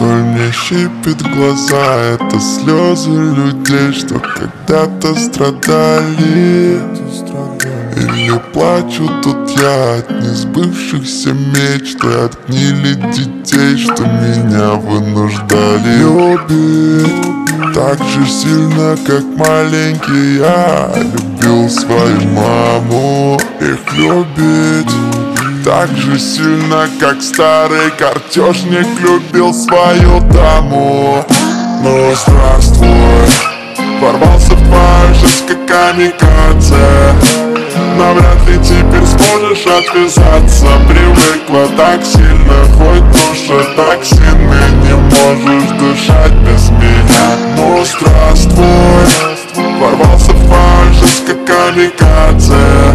Соль мне щипит глаза, это слезы людей, что когда-то страдали. Или плачу тут я от несбывшихся мечт, от гнили детей, что меня вынуждали любить так же сильно, как маленький я любил свою маму. Их любить так же сильно, как старый картежник любил свою даму. Ну здравствуй, ворвался в твою жизнь как камикадзе. Но вряд ли теперь сможешь отвязаться. Привыкла так сильно, хоть душа так сильно, не можешь дышать без меня. Ну здравствуй, ворвался в твою жизнь как камикадзе.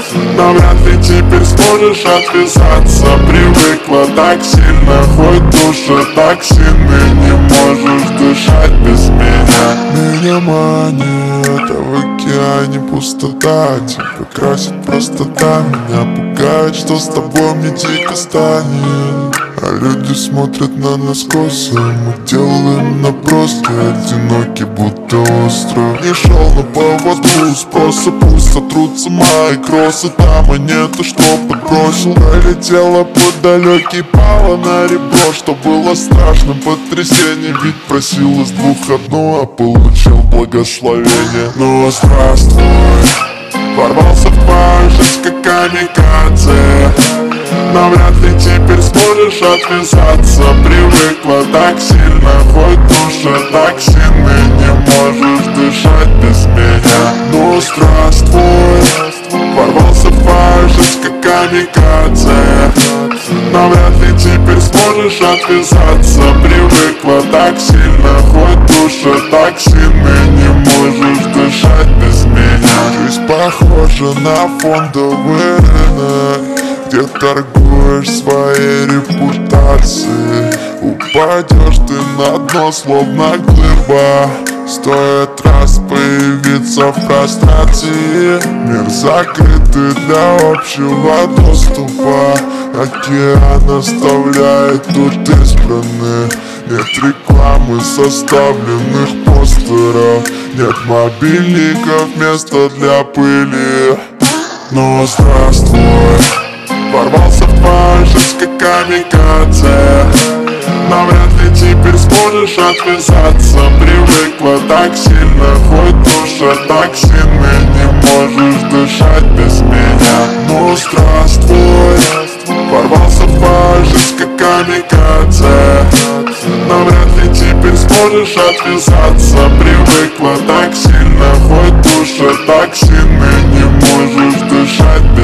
Но вряд ли теперь сможешь отвязаться. Привыкла так сильно, хоть душа так сильно, не можешь дышать без меня. Меня манит, а в океане пустота. Тебя красит простота, меня пугает, что с тобой мне дико станет. А люди смотрят на нас косо, мы делаем наброски, одиноки будто остров. Не шел на поводу спроса, пусть сотрутся мои кроссы. Там и нету, что подбросил. Пролетела под далекий, пала на ребро, что было страшным потрясением. Ведь просил из двух одно, а получил благословение. Ну здравствуй, ворвался в твою жизнь как камикадзе. Но вряд ли теперь сможешь отвязаться. Привыкла так сильно, хоть душа так сильно, не можешь дышать без меня. Ну здравствуй, ворвался в твою жизнь как камикадзе. Но вряд ли теперь сможешь отвязаться. Привыкла так сильно, хоть душа так сильно, не можешь дышать без меня. Жизнь похожа на фондовый рынок, где торгуешь своей репутацией. Упадешь ты на дно, словно глыба. Стоит раз появиться в пространстве. Мир закрытый для общего доступа. Океан оставляет тут избранных. Нет рекламы составленных постеров. Нет мобильников, места для пыли. Ну здравствуй, ворвался в твою жизнь как камикадзе. Но вряд ли теперь сможешь отвязаться. Привыкла так сильно, хоть душа так сильно, не можешь дышать без меня. Ну здравствуй, ворвался в твою жизнь как камикадзе. Но вряд ли теперь сможешь отвязаться. Привыкла так сильно, хоть душа так сильно, не можешь дышать без меня.